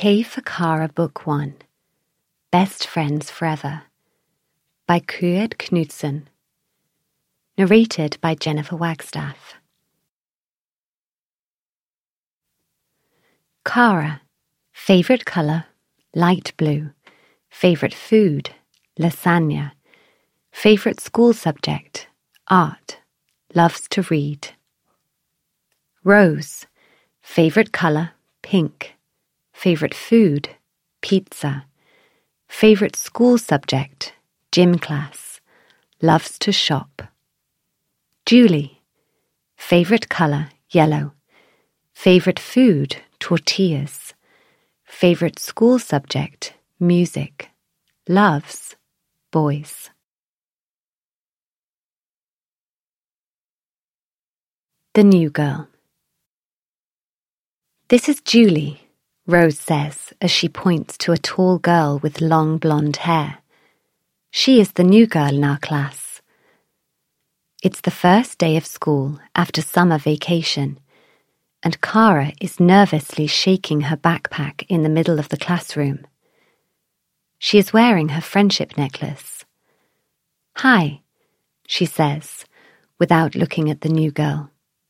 K for Kara Book 1, Best Friends Forever, by Kued Knudsen. Narrated by Jennifer Wagstaff. Kara, favourite colour, light blue. Favourite food, lasagna. Favourite school subject, art. Loves to read. Rose, favourite colour, pink. Favourite food, pizza. Favourite school subject, gym class. Loves to shop. Julie, favourite colour, yellow. Favourite food, tortillas. Favourite school subject, music. Loves, boys. The new girl. This is Julie, Rose says as she points to a tall girl with long blonde hair. She is the new girl in our class. It's the first day of school after summer vacation, and Kara is nervously shaking her backpack in the middle of the classroom. She is wearing her friendship necklace. "Hi," she says, without looking at the new girl.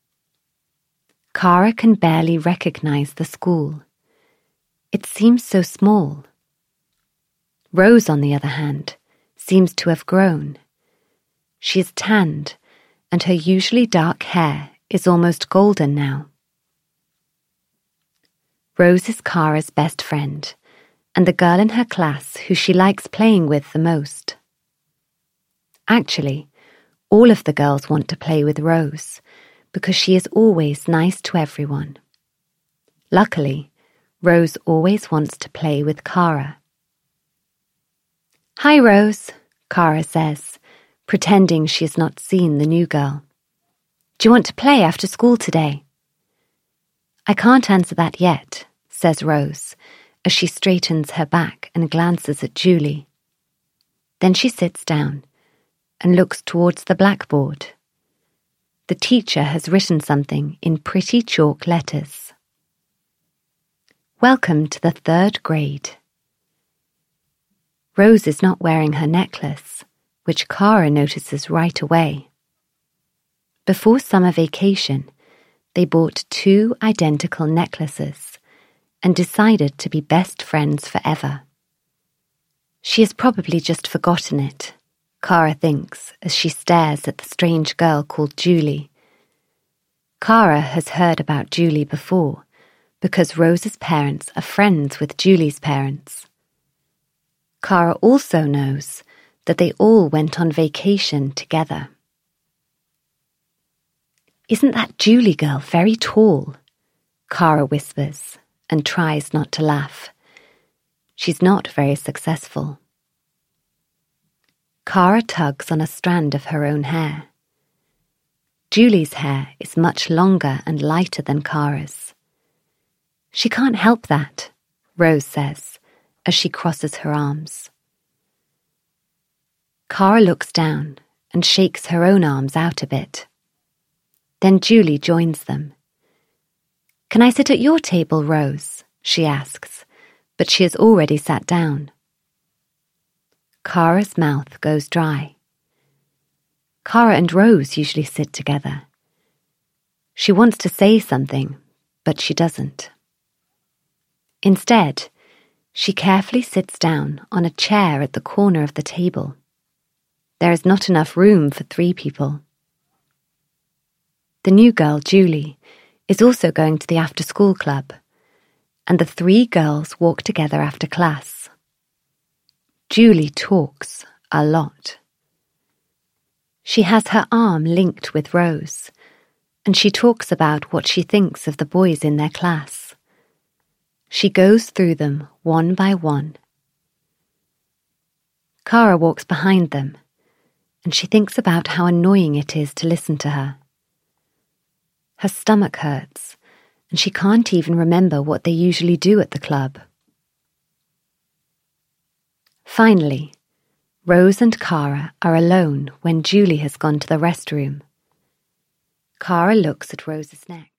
Kara can barely recognize the school. It seems so small. Rose, on the other hand, seems to have grown. She is tanned, and her usually dark hair is almost golden now. Rose is Kara's best friend, and the girl in her class who she likes playing with the most. Actually, all of the girls want to play with Rose, because she is always nice to everyone. Luckily, Rose always wants to play with Kara. "Hi, Rose," Kara says, pretending she has not seen the new girl. "Do you want to play after school today?" "I can't answer that yet," says Rose, as she straightens her back and glances at Julie. Then she sits down and looks towards the blackboard. The teacher has written something in pretty chalk letters. "Welcome to the 3rd grade." Rose is not wearing her necklace, which Kara notices right away. Before summer vacation, they bought 2 identical necklaces and decided to be best friends forever. She has probably just forgotten it, Kara thinks as she stares at the strange girl called Julie. Kara has heard about Julie before because Rose's parents are friends with Julie's parents. Kara also knows that they all went on vacation together. "Isn't that Julie girl very tall?" Kara whispers and tries not to laugh. She's not very successful. Kara tugs on a strand of her own hair. Julie's hair is much longer and lighter than Kara's. "She can't help that," Rose says as she crosses her arms. Kara looks down and shakes her own arms out a bit. Then Julie joins them. "Can I sit at your table, Rose?" she asks, but she has already sat down. Kara's mouth goes dry. Kara and Rose usually sit together. She wants to say something, but she doesn't. Instead, she carefully sits down on a chair at the corner of the table. There is not enough room for 3 people. The new girl, Julie, is also going to the after-school club, and the 3 girls walk together after class. Julie talks a lot. She has her arm linked with Rose, and she talks about what she thinks of the boys in their class. She goes through them one by one. Kara walks behind them, and she thinks about how annoying it is to listen to her. Her stomach hurts, and she can't even remember what they usually do at the club. Finally, Rose and Kara are alone when Julie has gone to the restroom. Kara looks at Rose's neck.